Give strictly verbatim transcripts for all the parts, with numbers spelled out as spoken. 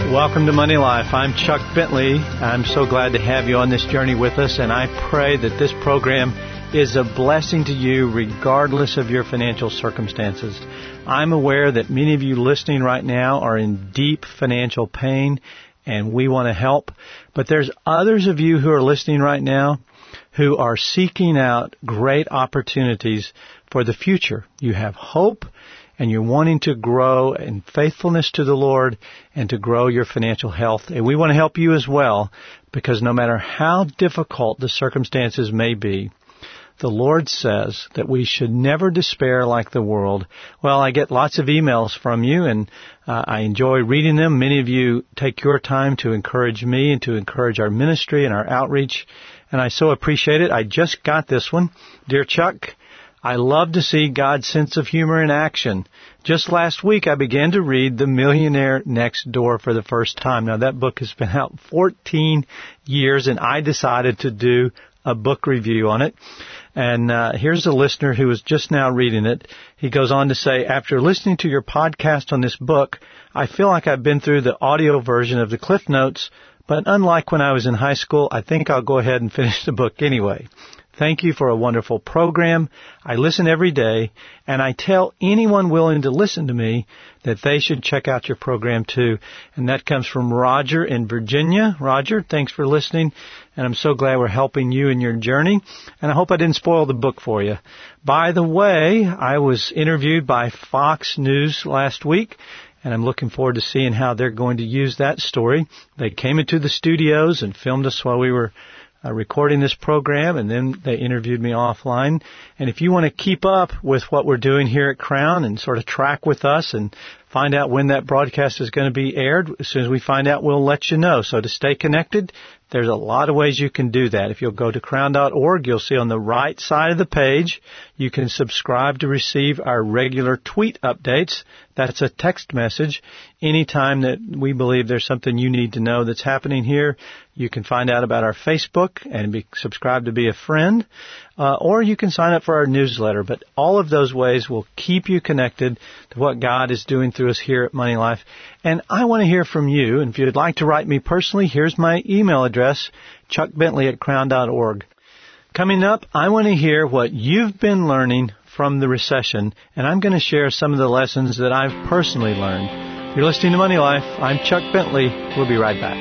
Welcome to Money Life. I'm Chuck Bentley. I'm so glad to have you on this journey with us, and I pray that this program is a blessing to you regardless of your financial circumstances. I'm aware that many of you listening right now are in deep financial pain, and we want to help. But there's others of you who are listening right now who are seeking out great opportunities for the future. You have hope, and you're wanting to grow in faithfulness to the Lord and to grow your financial health. And we want to help you as well, because no matter how difficult the circumstances may be, the Lord says that we should never despair like the world. Well, I get lots of emails from you, and uh, I enjoy reading them. Many of you take your time to encourage me and to encourage our ministry and our outreach, and I so appreciate it. I just got this one. Dear Chuck, I love to see God's sense of humor in action. Just last week, I began to read The Millionaire Next Door for the first time. Now, that book has been out fourteen years, and I decided to do a book review on it. And uh, here's a listener who was just now reading it. He goes on to say, after listening to your podcast on this book, I feel like I've been through the audio version of the Cliff Notes, but unlike when I was in high school, I think I'll go ahead and finish the book anyway. Thank you for a wonderful program. I listen every day, and I tell anyone willing to listen to me that they should check out your program too. And that comes from Roger in Virginia. Roger, thanks for listening, and I'm so glad we're helping you in your journey. And I hope I didn't spoil the book for you. By the way, I was interviewed by Fox News last week, and I'm looking forward to seeing how they're going to use that story. They came into the studios and filmed us while we were Uh, recording this program, and then they interviewed me offline. And if you want to keep up with what we're doing here at Crown and sort of track with us and find out when that broadcast is going to be aired, as soon as we find out, we'll let you know. So to stay connected, there's a lot of ways you can do that. If you'll go to crown dot org, you'll see on the right side of the page, you can subscribe to receive our regular tweet updates. That's a text message. Anytime that we believe there's something you need to know that's happening here, you can find out about our Facebook and be subscribe to be a friend, uh, or you can sign up for our newsletter. But all of those ways will keep you connected to what God is doing through us here at Money Life. And I want to hear from you. And if you'd like to write me personally, here's my email address, chuck bentley at crown dot org. Coming up, I want to hear what you've been learning from the recession, and I'm going to share some of the lessons that I've personally learned. You're listening to Money Life. I'm Chuck Bentley. We'll be right back.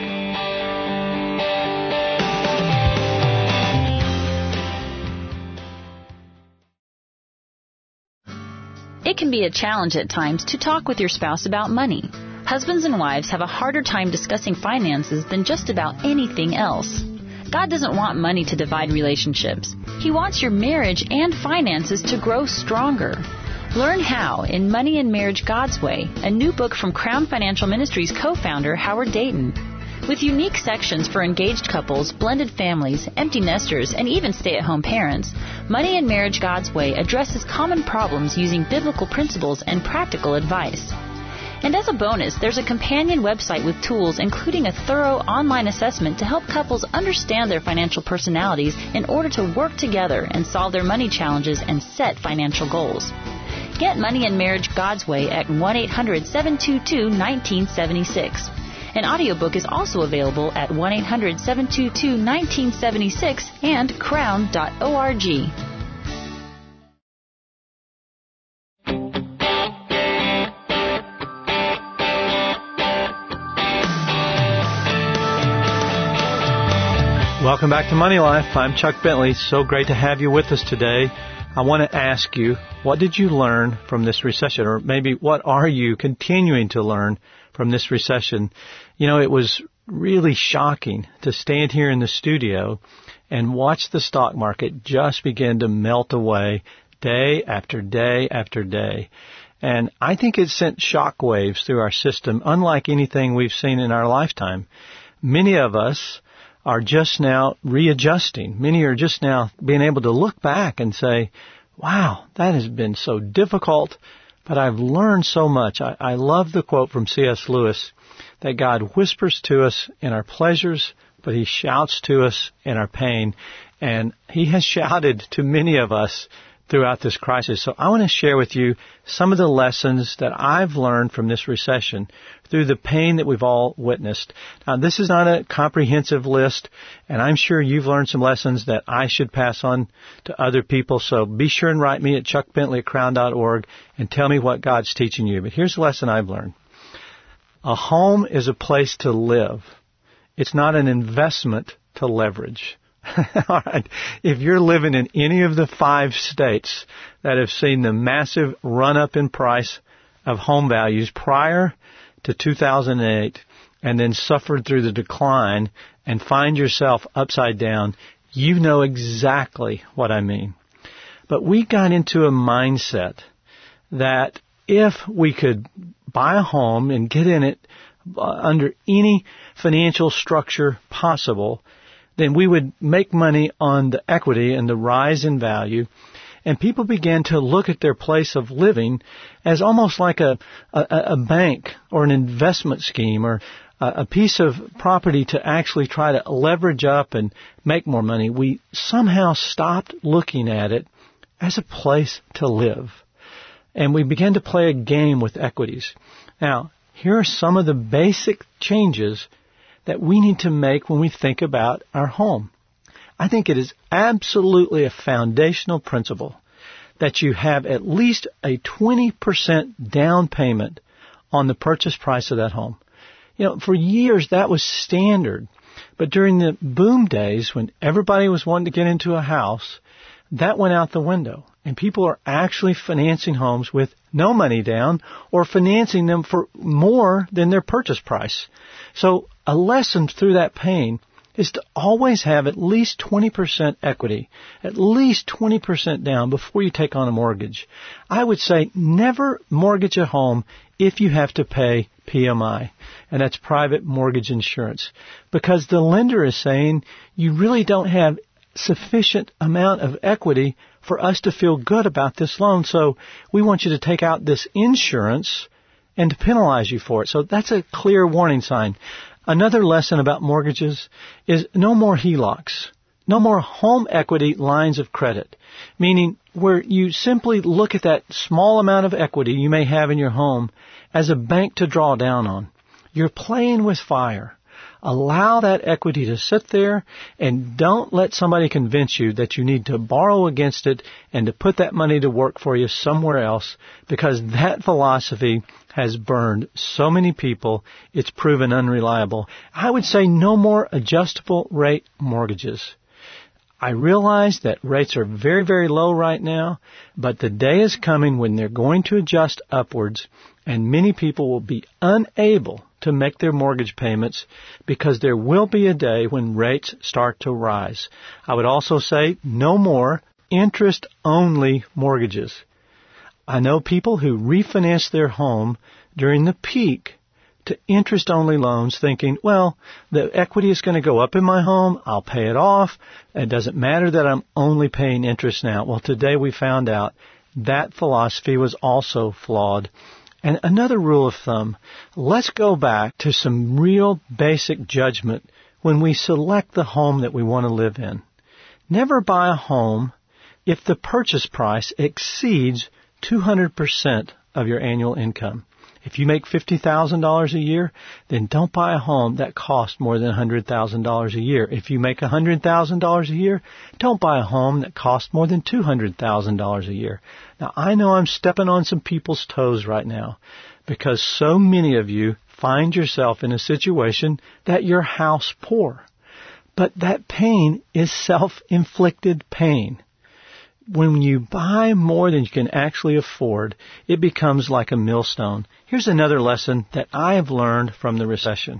It can be a challenge at times to talk with your spouse about money. Husbands and wives have a harder time discussing finances than just about anything else. God doesn't want money to divide relationships. He wants your marriage and finances to grow stronger. Learn how in Money and Marriage God's Way, a new book from Crown Financial Ministries co-founder Howard Dayton. With unique sections for engaged couples, blended families, empty nesters, and even stay-at-home parents, Money and Marriage God's Way addresses common problems using biblical principles and practical advice. And as a bonus, there's a companion website with tools, including a thorough online assessment to help couples understand their financial personalities in order to work together and solve their money challenges and set financial goals. Get Money and Marriage God's Way at one eight hundred seven two two one nine seven six. An audiobook is also available at one eight hundred seven two two one nine seven six and crown dot org. Welcome back to Money Life. I'm Chuck Bentley. So great to have you with us today. I want to ask you, what did you learn from this recession? Or maybe what are you continuing to learn from this recession? You know, it was really shocking to stand here in the studio and watch the stock market just begin to melt away day after day after day. And I think it sent shock waves through our system, unlike anything we've seen in our lifetime. Many of us are just now readjusting. Many are just now being able to look back and say, wow, that has been so difficult, but I've learned so much. I, I love the quote from C S Lewis that God whispers to us in our pleasures, but He shouts to us in our pain. And He has shouted to many of us throughout this crisis. So I want to share with you some of the lessons that I've learned from this recession through the pain that we've all witnessed. Now, this is not a comprehensive list, and I'm sure you've learned some lessons that I should pass on to other people. So be sure and write me at chuck bentley at crown dot org and tell me what God's teaching you. But here's the lesson I've learned. A home is a place to live. It's not an investment to leverage. All right. If you're living in any of the five states that have seen the massive run-up in price of home values prior to two thousand eight and then suffered through the decline and find yourself upside down, you know exactly what I mean. But we got into a mindset that if we could buy a home and get in it uh, under any financial structure possible, then we would make money on the equity and the rise in value. And people began to look at their place of living as almost like a, a, a bank or an investment scheme or a, a piece of property to actually try to leverage up and make more money. We somehow stopped looking at it as a place to live. And we began to play a game with equities. Now, here are some of the basic changes that we need to make when we think about our home. I think it is absolutely a foundational principle that you have at least a twenty percent down payment on the purchase price of that home. You know, for years that was standard, but during the boom days when everybody was wanting to get into a house, that went out the window. And people are actually financing homes with no money down or financing them for more than their purchase price. So a lesson through that pain is to always have at least twenty percent equity, at least twenty percent down before you take on a mortgage. I would say never mortgage a home if you have to pay P M I, and that's private mortgage insurance, because the lender is saying you really don't have sufficient amount of equity for us to feel good about this loan, so we want you to take out this insurance and to penalize you for it. So that's a clear warning sign. Another lesson about mortgages is no more H E L O Cs, no more home equity lines of credit, meaning where you simply look at that small amount of equity you may have in your home as a bank to draw down on. You're playing with fire. Allow that equity to sit there and don't let somebody convince you that you need to borrow against it and to put that money to work for you somewhere else, because that philosophy has burned so many people, it's proven unreliable. I would say no more adjustable rate mortgages. I realize that rates are very, very low right now, but the day is coming when they're going to adjust upwards, and many people will be unable to make their mortgage payments because there will be a day when rates start to rise. I would also say no more interest-only mortgages. I know people who refinanced their home during the peak to interest-only loans thinking, well, the equity is going to go up in my home, I'll pay it off, it doesn't matter that I'm only paying interest now. Well, today we found out that philosophy was also flawed. And another rule of thumb, let's go back to some real basic judgment when we select the home that we want to live in. Never buy a home if the purchase price exceeds two hundred percent of your annual income. If you make fifty thousand dollars a year, then don't buy a home that costs more than one hundred thousand dollars a year. If you make one hundred thousand dollars a year, don't buy a home that costs more than two hundred thousand dollars a year. Now, I know I'm stepping on some people's toes right now because so many of you find yourself in a situation that you're house poor. But that pain is self-inflicted pain. When you buy more than you can actually afford, it becomes like a millstone. Here's another lesson that I have learned from the recession.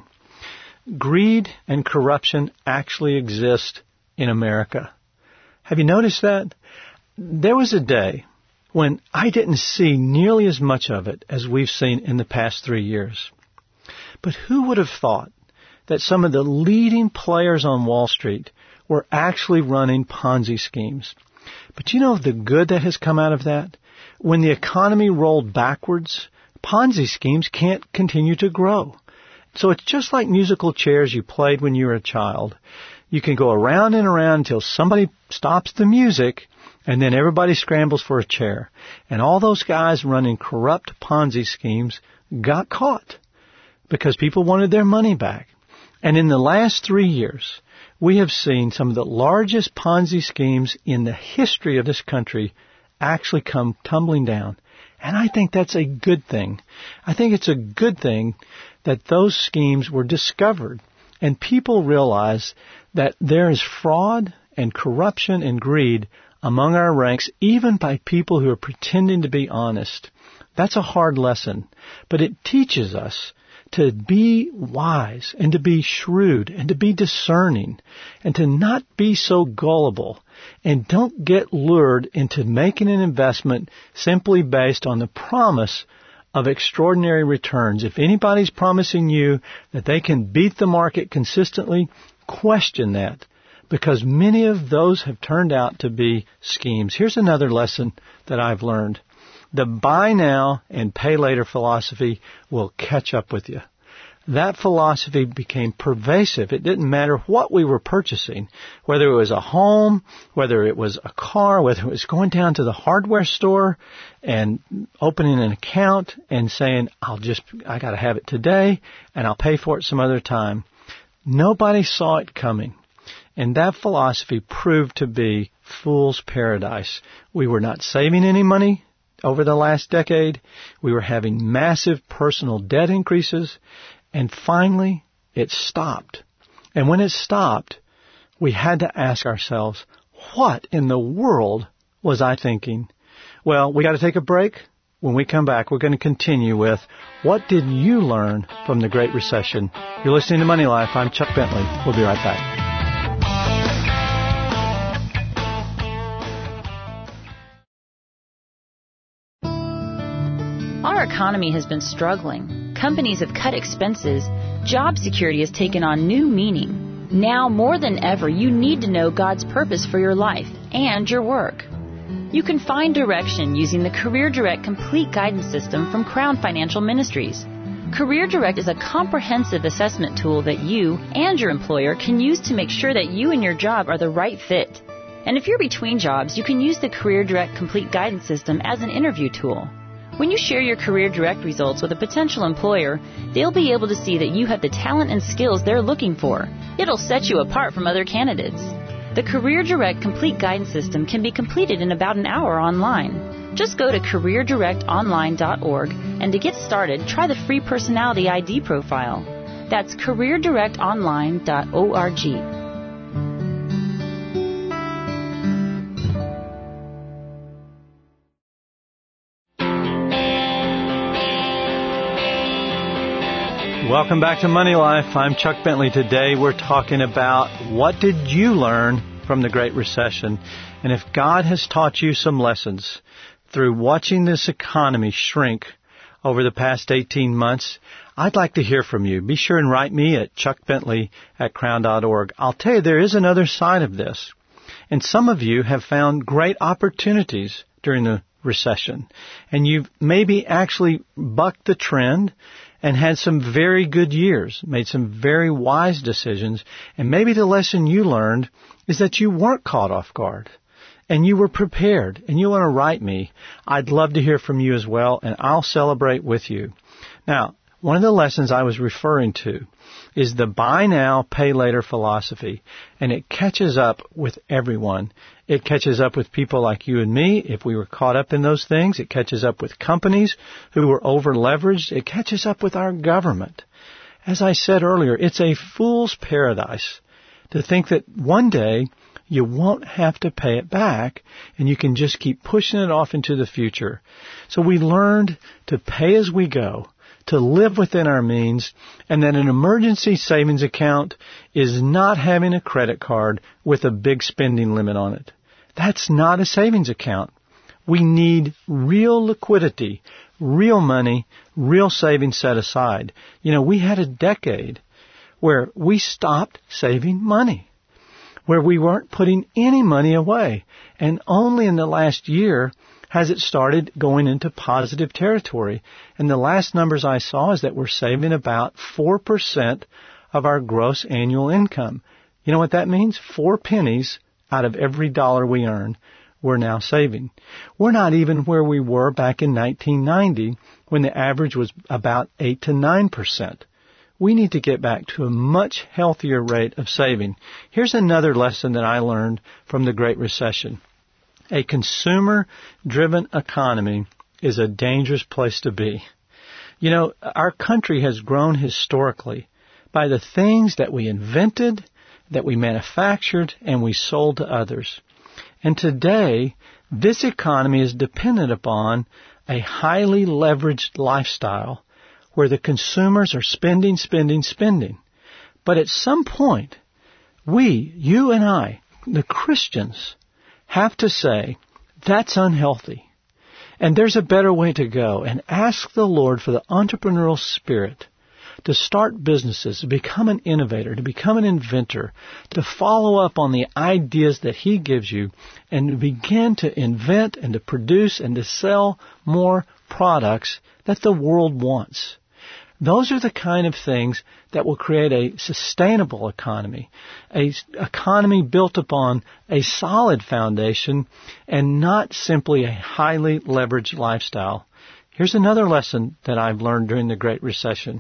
Greed and corruption actually exist in America. Have you noticed that? There was a day when I didn't see nearly as much of it as we've seen in the past three years. But who would have thought that some of the leading players on Wall Street were actually running Ponzi schemes? But you know the good that has come out of that? When the economy rolled backwards, Ponzi schemes can't continue to grow. So it's just like musical chairs you played when you were a child. You can go around and around until somebody stops the music, And then everybody scrambles for a chair. And all those guys running corrupt Ponzi schemes got caught because people wanted their money back. And in the last three years, we have seen some of the largest Ponzi schemes in the history of this country actually come tumbling down. And I think that's a good thing. I think it's a good thing that those schemes were discovered and people realize that there is fraud and corruption and greed among our ranks, even by people who are pretending to be honest. That's a hard lesson, but it teaches us to be wise and to be shrewd and to be discerning and to not be so gullible, and don't get lured into making an investment simply based on the promise of extraordinary returns. If anybody's promising you that they can beat the market consistently, question that, because many of those have turned out to be schemes. Here's another lesson that I've learned. The buy now and pay later philosophy will catch up with you. That philosophy became pervasive. It didn't matter what we were purchasing, whether it was a home, whether it was a car, whether it was going down to the hardware store and opening an account and saying, I'll just, I got to have it today and I'll pay for it some other time. Nobody saw it coming. And that philosophy proved to be fool's paradise. We were not saving any money over the last decade. We were having massive personal debt increases. And finally, it stopped. And when it stopped, we had to ask ourselves, what in the world was I thinking? Well, we got to take a break. When we come back, we're going to continue with, what did you learn from the Great Recession? You're listening to Money Life. I'm Chuck Bentley. We'll be right back. Our economy has been struggling. Companies have cut expenses. Job security has taken on new meaning. Now more than ever, you need to know God's purpose for your life and your work. You can find direction using the Career Direct Complete Guidance System from Crown Financial Ministries. Career Direct is a comprehensive assessment tool that you and your employer can use to make sure that you and your job are the right fit. And if you're between jobs, you can use the Career Direct Complete Guidance System as an interview tool. When you share your Career Direct results with a potential employer, they'll be able to see that you have the talent and skills they're looking for. It'll set you apart from other candidates. The Career Direct Complete Guidance System can be completed in about an hour online. Just go to career direct online dot org, and to get started, try the free personality I D profile. That's career direct online dot org. Welcome back to Money Life. I'm Chuck Bentley. Today we're talking about, what did you learn from the Great Recession? And if God has taught you some lessons through watching this economy shrink over the past eighteen months, I'd like to hear from you. Be sure and write me at chuck bentley at crown dot org. I'll tell you, there is another side of this. And some of you have found great opportunities during the recession. And you've maybe actually bucked the trend and had some very good years, made some very wise decisions. And maybe the lesson you learned is that you weren't caught off guard and you were prepared, and you want to write me. I'd love to hear from you as well, and I'll celebrate with you. Now, one of the lessons I was referring to is the buy now, pay later philosophy, and it catches up with everyone. It catches up with people like you and me if we were caught up in those things. It catches up with companies who were over-leveraged. It catches up with our government. As I said earlier, it's a fool's paradise to think that one day you won't have to pay it back and you can just keep pushing it off into the future. So we learned to pay as we go, to live within our means, and that an emergency savings account is not having a credit card with a big spending limit on it. That's not a savings account. We need real liquidity, real money, real savings set aside. You know, we had a decade where we stopped saving money, where we weren't putting any money away. And only in the last year has it started going into positive territory. And the last numbers I saw is that we're saving about four percent of our gross annual income. You know what that means? Four pennies out of every dollar we earn. we're now saving. We're not even where we were back in nineteen ninety when the average was about eight to nine percent. We need to get back to a much healthier rate of saving. Here's another lesson that I learned from the Great Recession. A consumer-driven economy is a dangerous place to be. You know, our country has grown historically by the things that we invented, that we manufactured, and we sold to others. And today, this economy is dependent upon a highly leveraged lifestyle where the consumers are spending, spending, spending. But at some point, we, you and I, the Christians, have to say, that's unhealthy. And there's a better way to go, and ask the Lord for the entrepreneurial spirit to start businesses, to become an innovator, to become an inventor, to follow up on the ideas that He gives you, and to begin to invent and to produce and to sell more products that the world wants. Those are the kind of things that will create a sustainable economy, a economy built upon a solid foundation and not simply a highly leveraged lifestyle. Here's another lesson that I've learned during the Great Recession,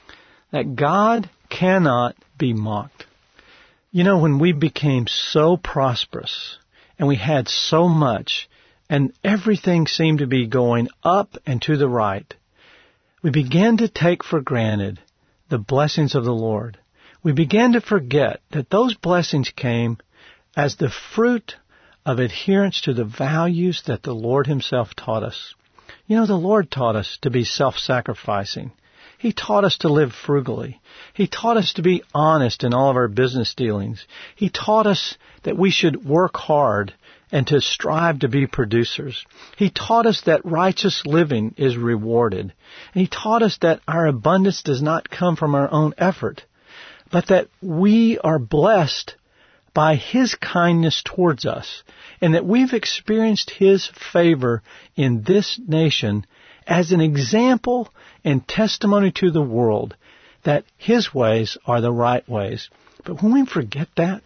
that God cannot be mocked. You know, when we became so prosperous and we had so much and everything seemed to be going up and to the right, we began to take for granted the blessings of the Lord. We began to forget that those blessings came as the fruit of adherence to the values that the Lord Himself taught us. You know, the Lord taught us to be self-sacrificing. He taught us to live frugally. He taught us to be honest in all of our business dealings. He taught us that we should work hard and to strive to be producers. He taught us that righteous living is rewarded. And He taught us that our abundance does not come from our own effort, but that we are blessed by His kindness towards us, and that we've experienced His favor in this nation as an example and testimony to the world that His ways are the right ways. But when we forget that,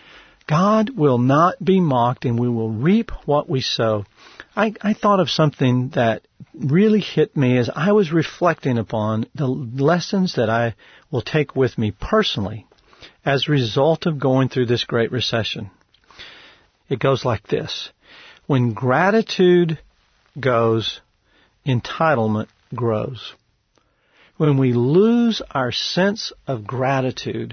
God will not be mocked, and we will reap what we sow. I, I thought of something that really hit me as I was reflecting upon the lessons that I will take with me personally as a result of going through this Great Recession. It goes like this. When gratitude goes, entitlement grows. When we lose our sense of gratitude,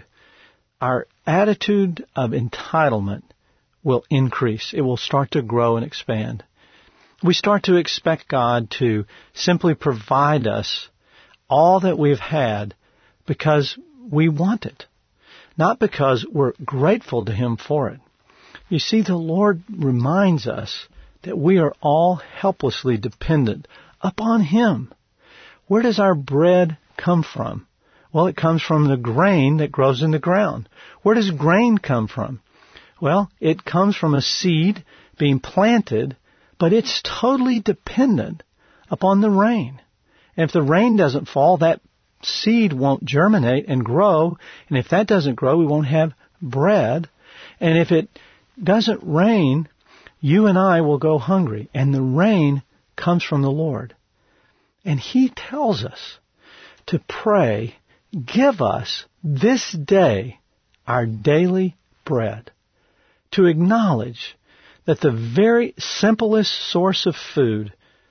our attitude of entitlement will increase. It will start to grow and expand. We start to expect God to simply provide us all that we've had because we want it, not because we're grateful to Him for it. You see, the Lord reminds us that we are all helplessly dependent upon Him. Where does our bread come from? Well, it comes from the grain that grows in the ground. Where does grain come from? Well, it comes from a seed being planted, but it's totally dependent upon the rain. And if the rain doesn't fall, that seed won't germinate and grow. And if that doesn't grow, we won't have bread. And if it doesn't rain, you and I will go hungry. And the rain comes from the Lord. And He tells us to pray, give us this day our daily bread. To acknowledge that the very simplest source of food,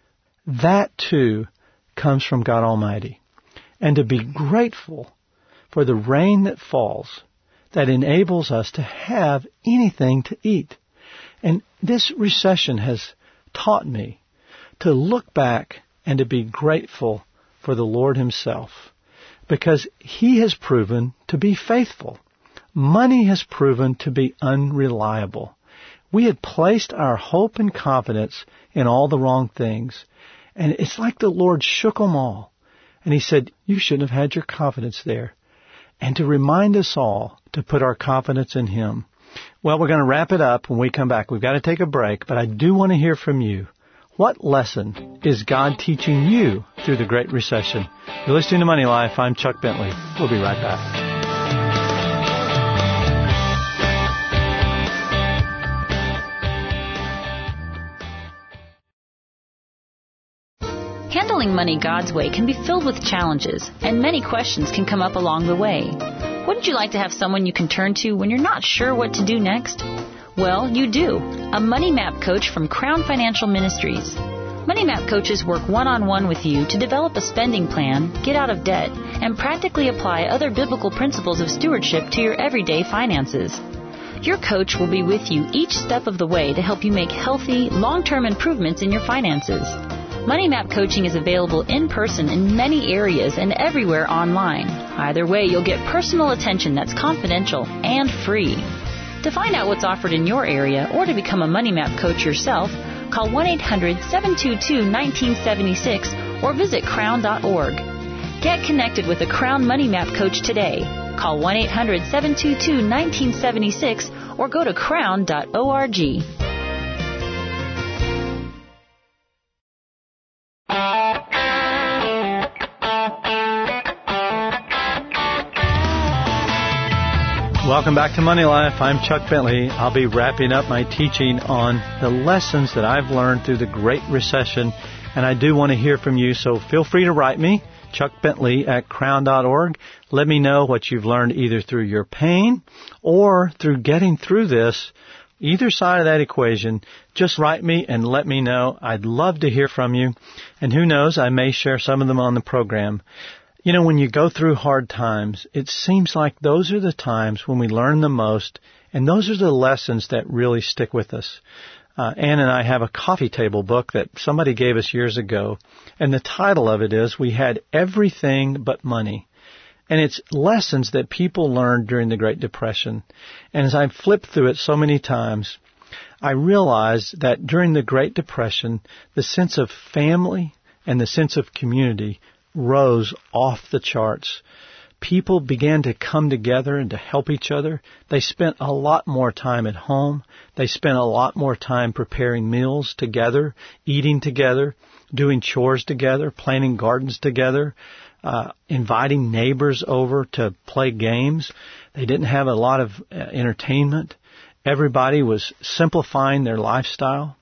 that too comes from God Almighty. And to be grateful for the rain that falls that enables us to have anything to eat. And this recession has taught me to look back and to be grateful for the Lord Himself, because He has proven to be faithful. Money has proven to be unreliable. We had placed our hope and confidence in all the wrong things, and it's like the Lord shook them all. And He said, you shouldn't have had your confidence there. And to remind us all to put our confidence in Him. Well, we're going to wrap it up when we come back. We've got to take a break, but I do want to hear from you. What lesson is God teaching you through the Great Recession? You're listening to Money Life. I'm Chuck Bentley. We'll be right back. Handling money God's way can be filled with challenges, and many questions can come up along the way. Wouldn't you like to have someone you can turn to when you're not sure what to do next? Well, you do. A Money Map coach from Crown Financial Ministries. Money Map coaches work one-on-one with you to develop a spending plan, get out of debt, and practically apply other biblical principles of stewardship to your everyday finances. Your coach will be with you each step of the way to help you make healthy, long-term improvements in your finances. Money Map coaching is available in person in many areas and everywhere online. Either way, you'll get personal attention that's confidential and free. To find out what's offered in your area or to become a Money Map coach yourself, call one eight hundred seven two two one nine seven six or visit crown dot org. Get connected with a Crown Money Map coach today. Call one eight hundred seven two two one nine seven six or go to crown dot org. Welcome back to Money Life. I'm Chuck Bentley. I'll be wrapping up my teaching on the lessons that I've learned through the Great Recession, and I do want to hear from you, so feel free to write me, Chuck Bentley at crown dot org. Let me know what you've learned either through your pain or through getting through this. Either side of that equation, just write me and let me know. I'd love to hear from you, and who knows, I may share some of them on the program. You know, when you go through hard times, it seems like those are the times when we learn the most, and those are the lessons that really stick with us. Uh, Ann and I have a coffee table book that somebody gave us years ago, and the title of it is, We Had Everything But Money. And it's lessons that people learned during the Great Depression. And as I've flipped through it so many times, I realized that during the Great Depression, the sense of family and the sense of community rose off the charts. People began to come together and to help each other. They spent a lot more time at home. They spent a lot more time preparing meals together, eating together, doing chores together, planting gardens together, uh, inviting neighbors over to play games. They didn't have a lot of uh, entertainment. Everybody was simplifying their lifestyle.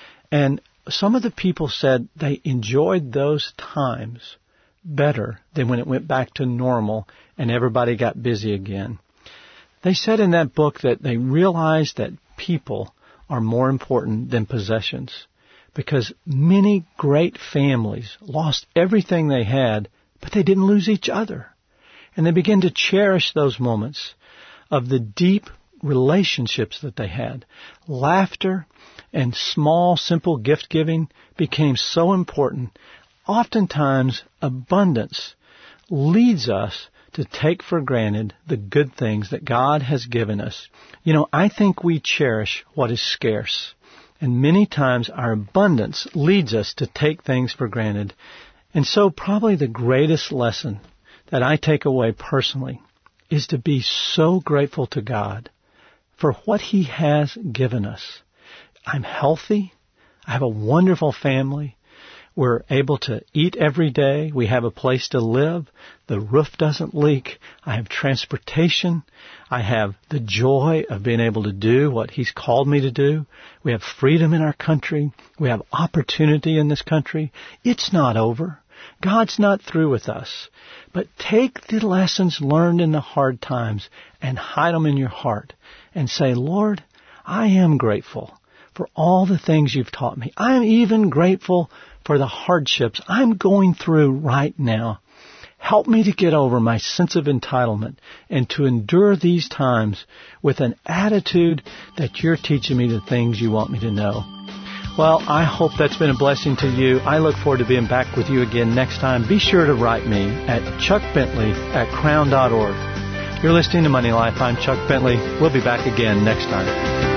And some of the people said they enjoyed those times better than when it went back to normal and everybody got busy again. They said in that book that they realized that people are more important than possessions, because many great families lost everything they had, but they didn't lose each other. And they began to cherish those moments of the deep relationships that they had. Laughter and small, simple gift giving became so important. Oftentimes, abundance leads us to take for granted the good things that God has given us. You know, I think we cherish what is scarce. And many times our abundance leads us to take things for granted. And so probably the greatest lesson that I take away personally is to be so grateful to God for what He has given us. I'm healthy. I have a wonderful family. We're able to eat every day. We have a place to live. The roof doesn't leak. I have transportation. I have the joy of being able to do what He's called me to do. We have freedom in our country. We have opportunity in this country. It's not over. God's not through with us. But take the lessons learned in the hard times and hide them in your heart and say, Lord, I am grateful for all the things You've taught me. I am even grateful for the hardships I'm going through right now. Help me to get over my sense of entitlement and to endure these times with an attitude that You're teaching me the things You want me to know. Well, I hope that's been a blessing to you. I look forward to being back with you again next time. Be sure to write me at chuck bentley at crown dot org. You're listening to Money Life. I'm Chuck Bentley. We'll be back again next time.